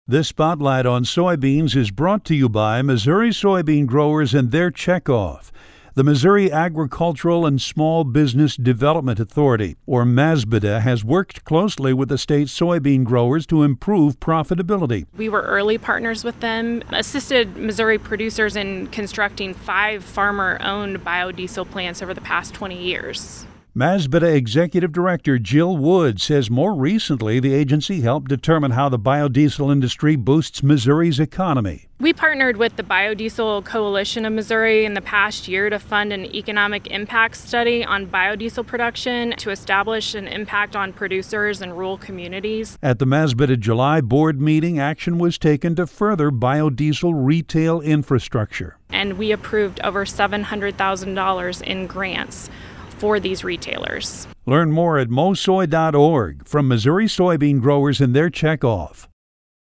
This spotlight on soybeans is brought to you by Missouri soybean growers and their checkoff. The Missouri Agricultural and Small Business Development Authority, or MASBDA, has worked closely with the state soybean growers to improve profitability. We were early partners with them, assisted Missouri producers in constructing 5 farmer-owned biodiesel plants over the past 20 years. MASBDA Executive Director Jill Wood says more recently the agency helped determine how the biodiesel industry boosts Missouri's economy. We partnered with the Biodiesel Coalition of Missouri in the past year to fund an economic impact study on biodiesel production to establish an impact on producers and rural communities. At the MASBDA July board meeting, action was taken to further biodiesel retail infrastructure. And we approved over $700,000 in grants for these retailers. Learn more at mosoy.org from Missouri soybean growers and their checkoff.